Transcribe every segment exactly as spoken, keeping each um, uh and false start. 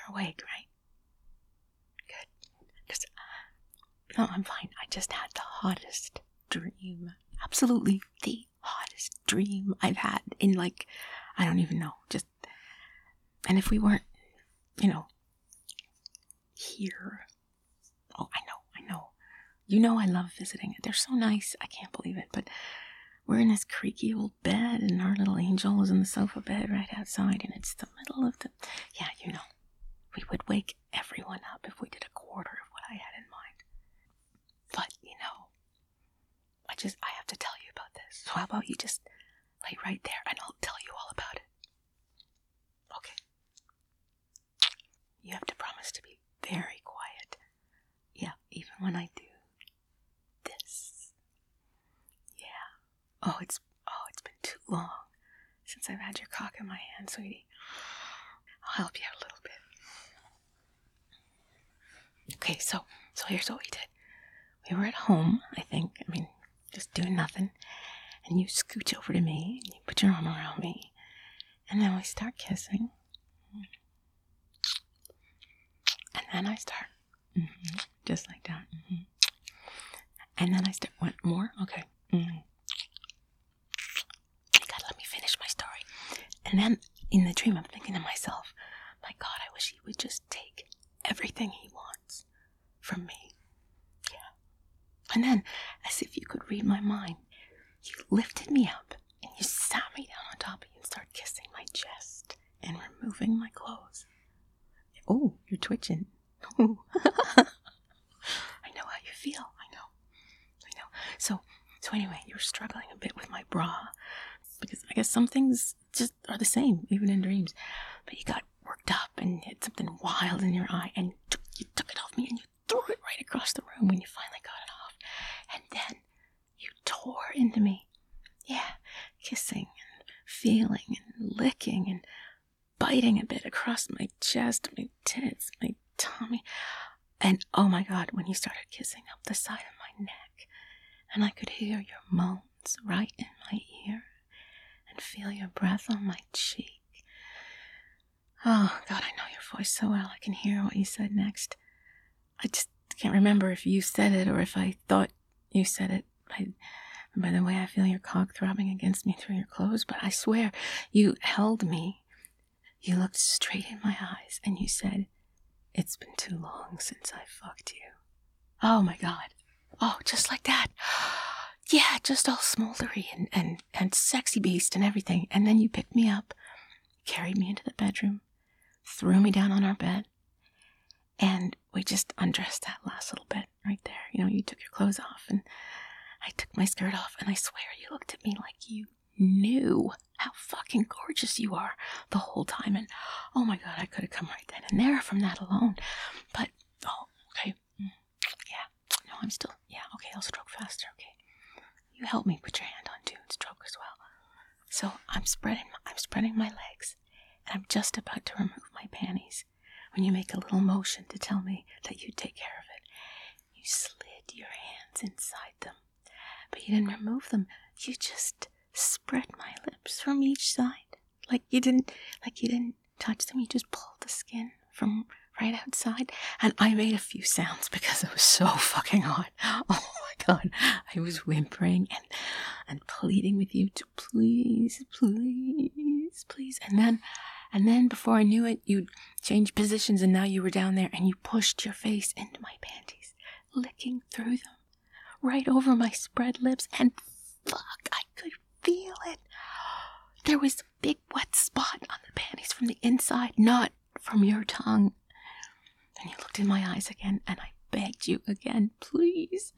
awake, right? Good. Just, no, I'm fine. I just had the hottest dream. Absolutely the hottest dream I've had in, like, I don't even know. Just, and if we weren't, you know, here. Oh, I know, I know. You know I love visiting. They're so nice. I can't believe it. But we're in this creaky old bed, and our little angel is in the sofa bed right outside, and it's the middle of the... Yeah, you know. We would wake everyone up if we did a quarter of what I had in mind. But, you know, I just, I have to tell you about this. So how about you just lay right there, and I'll tell you all about it. Okay. You have to promise to be very quiet. Yeah, even when I do this. Yeah. Oh, it's oh, it's been too long since I've had your cock in my hand, sweetie. I'll help you out a little bit. Okay, so so here's what we did. We were at home, I think. I mean, just doing nothing. And you scooch over to me, and you put your arm around me, and then we start kissing. And then I start, mm-hmm, just like that. Mm-hmm. And then I start, what, more? Okay. Mm-hmm. God, let me finish my story. And then in the dream, I'm thinking to myself, my God, I wish he would just take everything he wants from me. Yeah. And then, as if you could read my mind, you lifted me up and you sat me down on top of you and started kissing my chest and removing my clothes. Oh, you're twitching. Ooh. I know how you feel. I know. I know. So, so anyway, you're struggling a bit with my bra because I guess some things just are the same, even in dreams. But you got worked up and had something wild in your eye, and you took, you took it off me and you threw it right across the room when you finally got it off. And then you tore into me. Yeah, kissing and feeling and licking and biting a bit across my chest, my tits, my tummy. And oh my God, when you started kissing up the side of my neck, and I could hear your moans right in my ear and feel your breath on my cheek. Oh God, I know your voice so well. I can hear what you said next. I just can't remember if you said it or if I thought you said it. By, by the way, I feel your cock throbbing against me through your clothes, but I swear you held me. You looked straight in my eyes and you said, "It's been too long since I fucked you." Oh my God. Oh, just like that. Yeah, just all smoldery and, and, and sexy beast and everything. And then you picked me up, carried me into the bedroom, threw me down on our bed, and we just undressed that last little bit right there. You know, you took your clothes off and I took my skirt off, and I swear you looked at me like you knew how fucking gorgeous you are the whole time. And oh my God, I could have come right then and there from that alone. But, oh, okay. Yeah. No, I'm still, yeah, okay, I'll stroke faster, okay. You help me put your hand on too and stroke as well. So I'm spreading, I'm spreading my legs, and I'm just about to remove my panties when you make a little motion to tell me that you'd take care of it. You slid your hands inside them, but you didn't remove them. You just spread my lips from each side. Like you didn't, like you didn't touch them. You just pulled the skin from right outside. And I made a few sounds because it was so fucking hot. Oh my God. I was whimpering and, and pleading with you to please, please, please. And then, and then before I knew it, you'd changed positions and now you were down there and you pushed your face into my panties, licking through them, right over my spread lips. And fuck, I could feel it. There was a big wet spot on the panties from the inside, not from your tongue. And you looked in my eyes again, and I begged you again, please.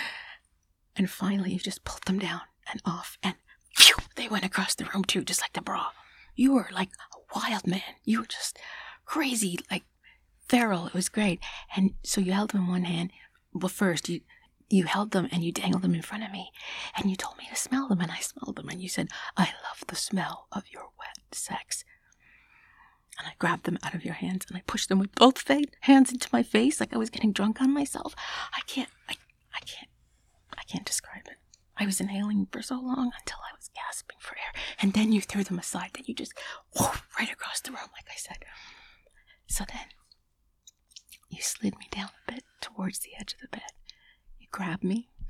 And finally, you just pulled them down and off, and phew, they went across the room too, just like the bra. You were like a wild man. You were just crazy, like feral. It was great. And so you held them in one hand. Well, first, you you held them and you dangled them in front of me, and you told me to smell them, and I smelled them, and you said, "I love the smell of your wet sex." And I grabbed them out of your hands and I pushed them with both hands into my face like I was getting drunk on myself. I can't, I, I can't, I can't describe it. I was inhaling for so long until I was gasping for air. And then you threw them aside. Then you just, whoosh, right across the room, like I said. So then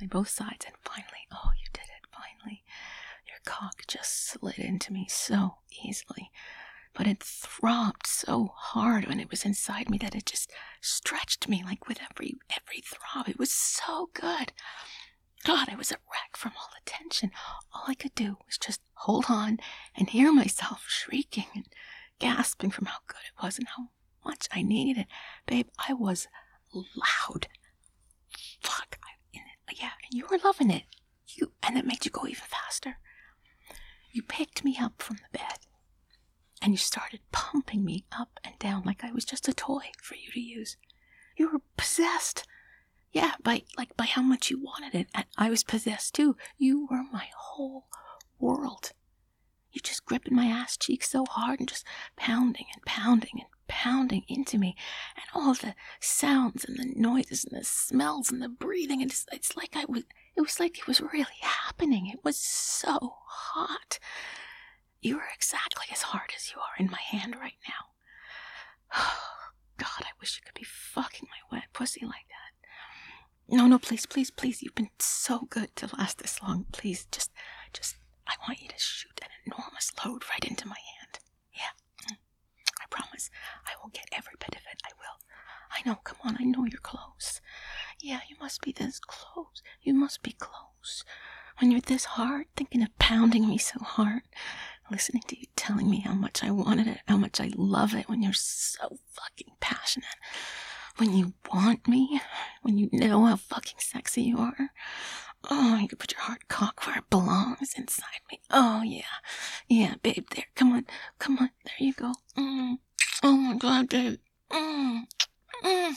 both sides, and finally, oh, you did it, finally. Your cock just slid into me so easily. But it throbbed so hard when it was inside me that it just stretched me like with every every throb. It was so good. God, I was a wreck from all the tension. All I could do was just hold on and hear myself shrieking and gasping from how good it was and how much I needed it. Babe, I was loud. Fuck. I, and, yeah, and you were loving it. You, and it made you go even faster. You picked me up from the bed and you started pumping me up and down like I was just a toy for you to use. You were possessed. Yeah, by like by how much you wanted it. And I was possessed too. You were my whole world. You just gripping my ass cheeks so hard and just pounding and pounding and pounding into me. And all the sounds and the noises and the smells and the breathing. And it's, it's like I was, it was like it was really happening. It was so hot. You were exactly as hard as you are in my hand right now. Oh, God, I wish you could be fucking my wet pussy like that. No, no, please, please, please. You've been so good to last this long. Please, just, just, I want you to shoot an enormous load right into my hand. Yeah, I promise. I will get every bit of it. I will. I know, come on, I know you're close. Yeah, you must be this close. You must be close. When you're this hard, thinking of pounding me so hard, listening to you telling me how much I wanted it, how much I love it, when you're so fucking passionate. When you want me, when you know how fucking sexy you are. Oh, you can put your hard cock where it belongs, inside me. Oh, yeah. Yeah, babe, there. Come on. Come on. There you go. Mm. Oh, my God, babe. Mm. Mm.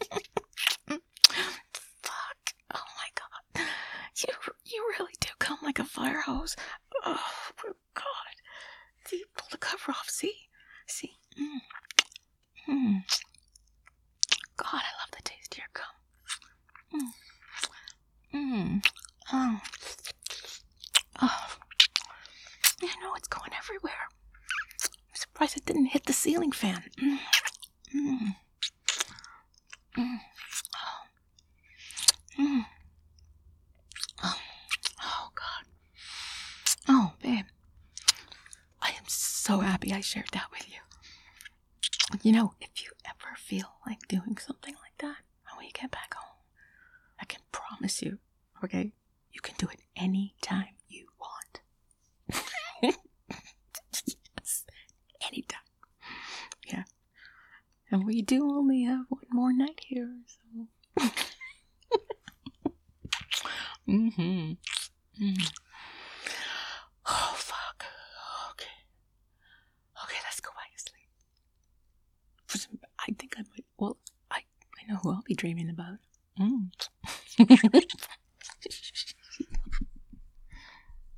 Fuck. Oh, my God. You, you really do come like a fire hose. Oh, my God. See, pull the cover off. See? See? Mm. Mm. God, I love the taste of your cum. Mm. Mm. Oh. Oh. You know it's going everywhere. I'm surprised it didn't hit the ceiling fan. Mm. Mm. Mm. Oh. Mm. Oh. Oh, God. Oh, babe. I am so happy I shared that with you. You know, if you ever feel like doing something like that when we get back home, I can promise you, okay, you can do it anytime you want. Yes, anytime. Yeah. And we do only have one more night here, so. mm-hmm. Mm. Oh, fuck. Okay. Okay, let's go back to sleep. For some, I think I might, well, I, I know who I'll be dreaming about. Mm.